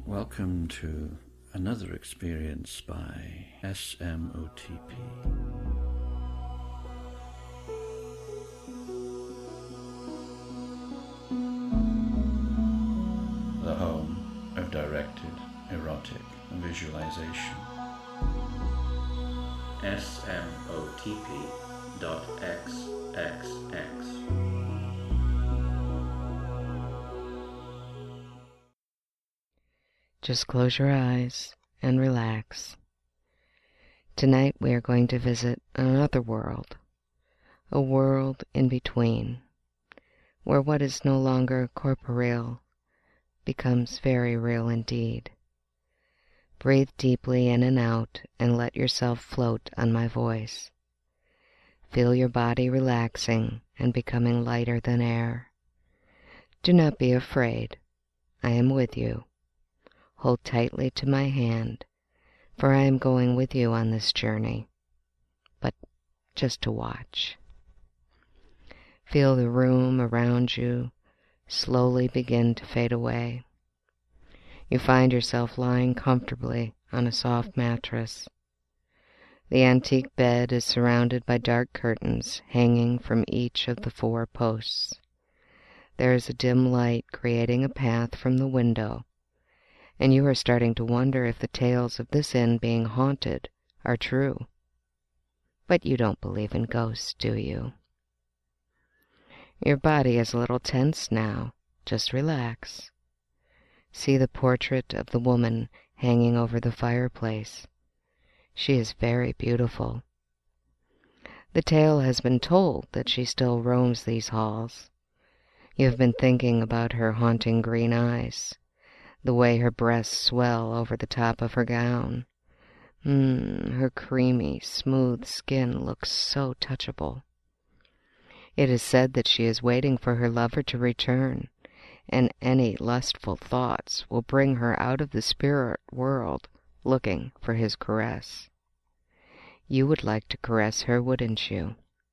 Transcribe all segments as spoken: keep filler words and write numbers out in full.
Welcome to another experience by S M O T P. The home of directed erotic visualization. S M O T P dot X X X. Just close your eyes and relax. Tonight we are going to visit another world, a world in between, where what is no longer corporeal becomes very real indeed. Breathe deeply in and out and let yourself float on my voice. Feel your body relaxing and becoming lighter than air. Do not be afraid. I am with you. Hold tightly to my hand, for I am going with you on this journey, but just to watch. Feel the room around you slowly begin to fade away. You find yourself lying comfortably on a soft mattress. The antique bed is surrounded by dark curtains hanging from each of the four posts. There is a dim light creating a path from the window, and you are starting to wonder if the tales of this inn being haunted are true. But you don't believe in ghosts, do you? Your body is a little tense now. Just relax. See the portrait of the woman hanging over the fireplace. She is very beautiful. The tale has been told that she still roams these halls. You have been thinking about her haunting green eyes, the way her breasts swell over the top of her gown. Mmm, her creamy, smooth skin looks so touchable. It is said that she is waiting for her lover to return, and any lustful thoughts will bring her out of the spirit world looking for his caress. You would like to caress her, wouldn't you?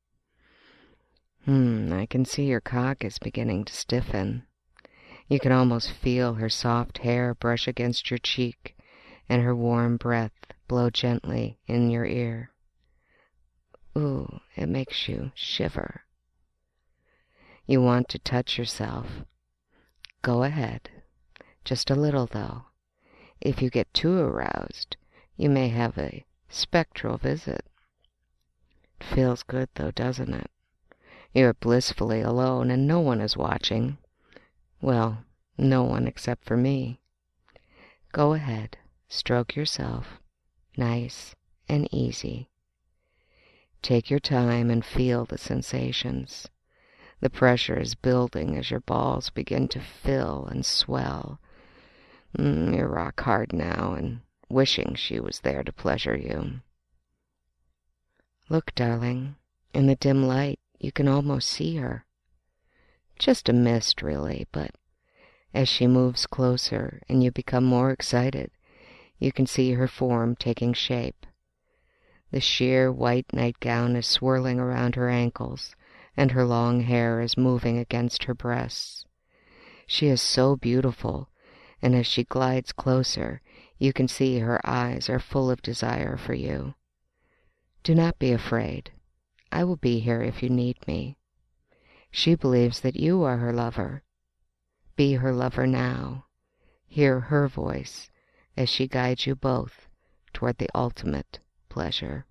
Hmm, I can see your cock is beginning to stiffen. You can almost feel her soft hair brush against your cheek and her warm breath blow gently in your ear. Ooh, it makes you shiver. You want to touch yourself. Go ahead. Just a little, though. If you get too aroused, you may have a spectral visit. It feels good, though, doesn't it? You are blissfully alone and no one is watching. Well, no one except for me. Go ahead, stroke yourself, nice and easy. Take your time and feel the sensations. The pressure is building as your balls begin to fill and swell. Mm, you're rock hard now and wishing she was there to pleasure you. Look, darling, in the dim light you can almost see her. Just a mist, really, but as she moves closer and you become more excited, you can see her form taking shape. The sheer white nightgown is swirling around her ankles, and her long hair is moving against her breasts. She is so beautiful, and as she glides closer, you can see her eyes are full of desire for you. Do not be afraid. I will be here if you need me. She believes that you are her lover. Be her lover now. Hear her voice as she guides you both toward the ultimate pleasure.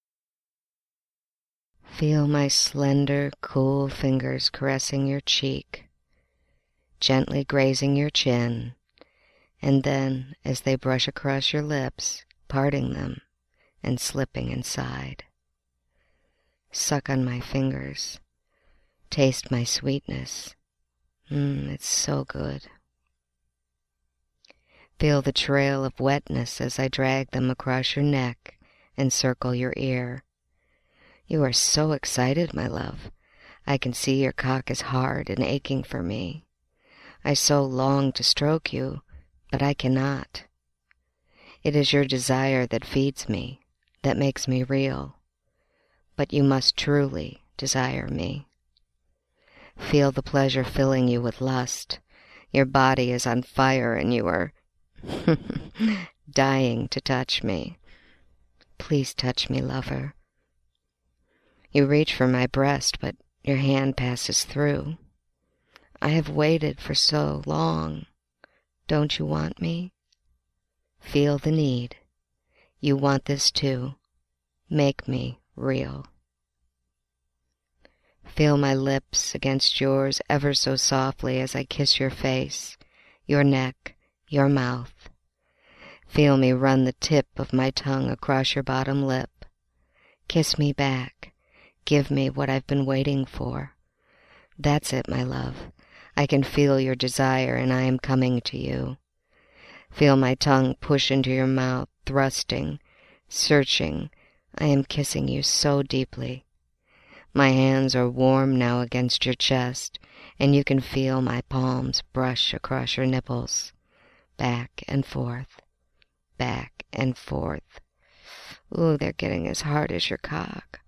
Feel my slender, cool fingers caressing your cheek, gently grazing your chin, and then, as they brush across your lips, parting them and slipping inside. Suck on my fingers. Taste my sweetness. Mmm, it's so good. Feel the trail of wetness as I drag them across your neck and circle your ear. You are so excited, my love. I can see your cock is hard and aching for me. I so long to stroke you, but I cannot. It is your desire that feeds me, that makes me real. But you must truly desire me. Feel the pleasure filling you with lust. Your body is on fire and you are dying to touch me. Please touch me, lover. You reach for my breast, but your hand passes through. I have waited for so long. Don't you want me? Feel the need. You want this too. Make me real. Feel my lips against yours ever so softly as I kiss your face, your neck, your mouth. Feel me run the tip of my tongue across your bottom lip. Kiss me back. Give me what I've been waiting for. That's it, my love. I can feel your desire, and I am coming to you. Feel my tongue push into your mouth, thrusting, searching. I am kissing you so deeply. My hands are warm now against your chest, and you can feel my palms brush across your nipples, back and forth, back and forth. Ooh, they're getting as hard as your cock.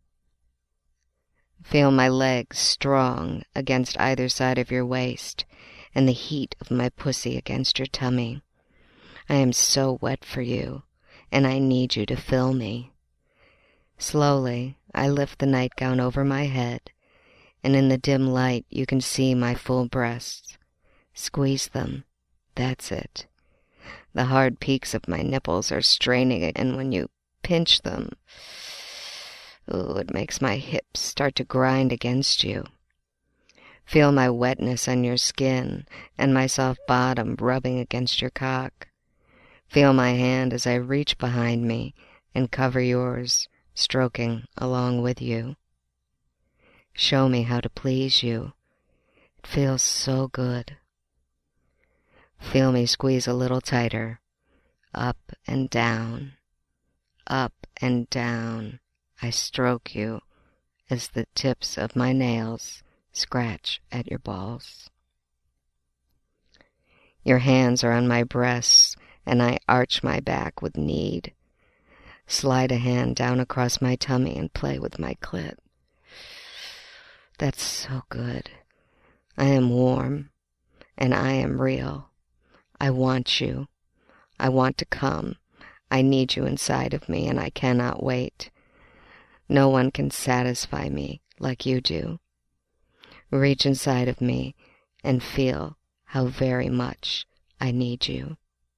Feel my legs strong against either side of your waist, and the heat of my pussy against your tummy. I am so wet for you, and I need you to fill me. Slowly, I lift the nightgown over my head, and in the dim light you can see my full breasts. Squeeze them. That's it. The hard peaks of my nipples are straining, and when you pinch them, ooh, it makes my hips start to grind against you. Feel my wetness on your skin and my soft bottom rubbing against your cock. Feel my hand as I reach behind me and cover yours, stroking along with you. Show me how to please you. It feels so good. Feel me squeeze a little tighter, up and down, up and down. I stroke you as the tips of my nails scratch at your balls. Your hands are on my breasts, and I arch my back with need. Slide a hand down across my tummy and play with my clit. That's so good. I am warm, and I am real. I want you. I want to come. I need you inside of me, and I cannot wait. No one can satisfy me like you do. Reach inside of me and feel how very much I need you.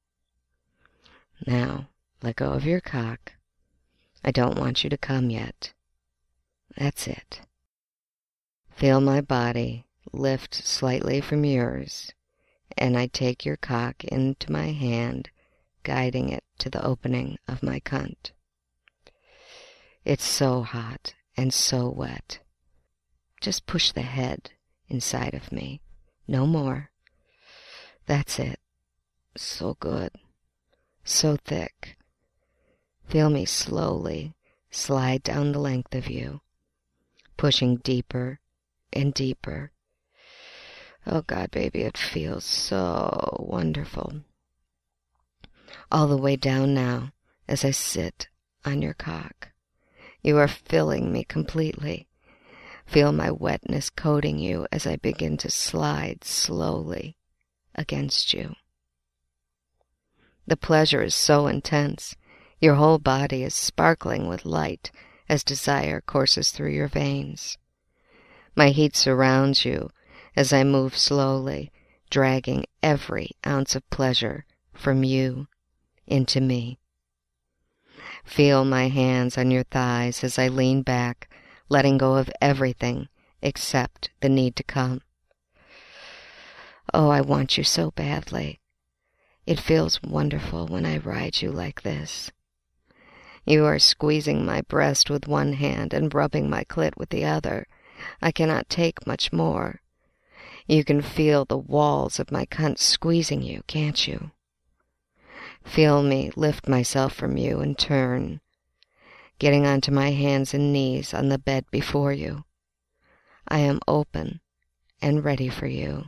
Now, let go of your cock. I don't want you to come yet. That's it. Feel my body lift slightly from yours, and I take your cock into my hand, guiding it to the opening of my cunt. It's so hot and so wet. Just push the head inside of me. No more. That's it. So good. So thick. Feel me slowly slide down the length of you, pushing deeper and deeper. Oh God, baby, it feels so wonderful. All the way down now as I sit on your cock. You are filling me completely. Feel my wetness coating you as I begin to slide slowly against you. The pleasure is so intense. Your whole body is sparkling with light as desire courses through your veins. My heat surrounds you as I move slowly, dragging every ounce of pleasure from you into me. Feel my hands on your thighs as I lean back, letting go of everything except the need to come. Oh, I want you so badly. It feels wonderful when I ride you like this. You are squeezing my breast with one hand and rubbing my clit with the other. I cannot take much more. You can feel the walls of my cunt squeezing you, can't you? Feel me lift myself from you and turn, getting onto my hands and knees on the bed before you. I am open and ready for you.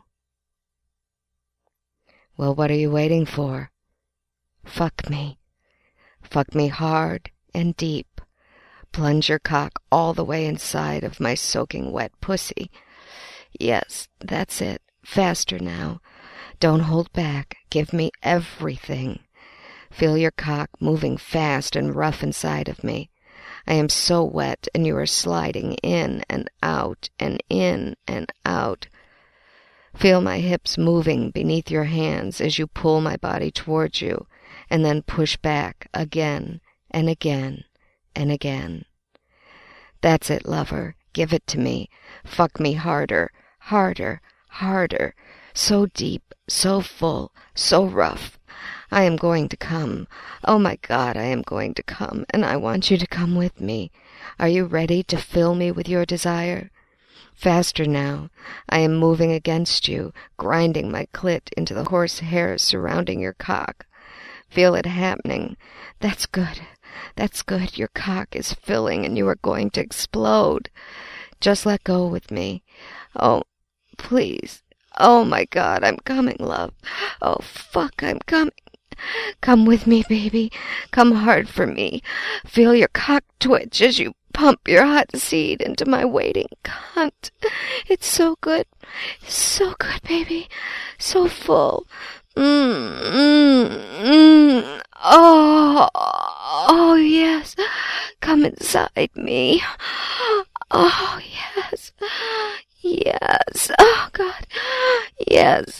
Well, what are you waiting for? Fuck me. Fuck me hard and deep. Plunge your cock all the way inside of my soaking wet pussy. Yes, that's it. Faster now. Don't hold back. Give me everything. Feel your cock moving fast and rough inside of me. I am so wet, and you are sliding in and out and in and out. Feel my hips moving beneath your hands as you pull my body towards you, and then push back again and again and again. That's it, lover. Give it to me. Fuck me harder, harder, harder. So deep, so full, so rough. I am going to come. Oh my God, I am going to come, and I want you to come with me. Are you ready to fill me with your desire? Faster now. I am moving against you, grinding my clit into the horse hair surrounding your cock. Feel it happening. That's good. That's good. Your cock is filling, and you are going to explode. Just let go with me. Oh, please. Oh my God, I'm coming, love. Oh, fuck, I'm coming. Come with me, baby. Come hard for me. Feel your cock twitch as you pump your hot seed into my waiting cunt. It's so good. It's so good, baby. So full. Mmm, mmm, mmm. Oh, oh, yes. Come inside me. Oh, yes. Yes. Oh, God. Yes.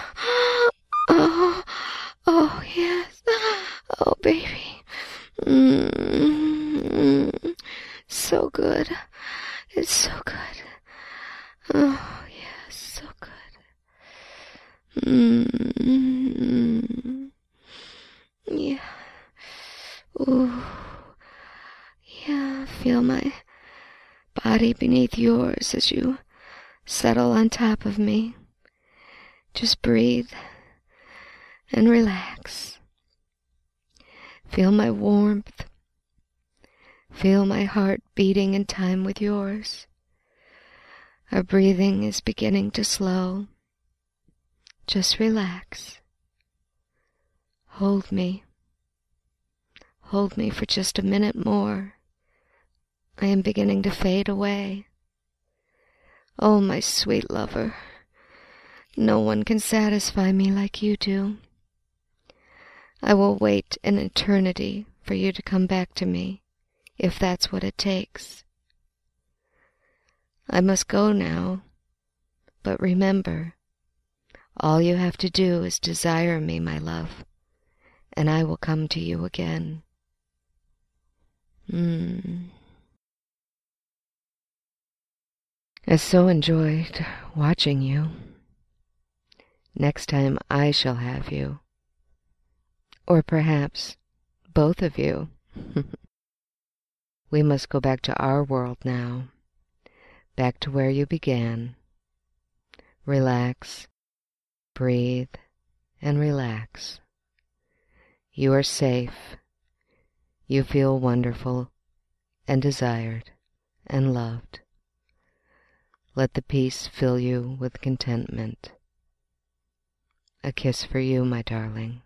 Oh, oh, yes. Oh, baby. Mm, so good. It's so good. Oh, yes, so good. Mm, yeah. Ooh. Yeah, feel my body beneath yours as you settle on top of me. Just breathe and relax. Feel my warmth. Feel my heart beating in time with yours. Our breathing is beginning to slow. Just relax. Hold me. Hold me for just a minute more. I am beginning to fade away. Oh, my sweet lover, no one can satisfy me like you do. I will wait an eternity for you to come back to me, if that's what it takes. I must go now, but remember, all you have to do is desire me, my love, and I will come to you again. Mm. I so enjoyed watching you. Next time I shall have you. Or perhaps both of you. We must go back to our world now. Back to where you began. Relax, breathe, and relax. You are safe. You feel wonderful and desired and loved. Let the peace fill you with contentment. A kiss for you, my darling.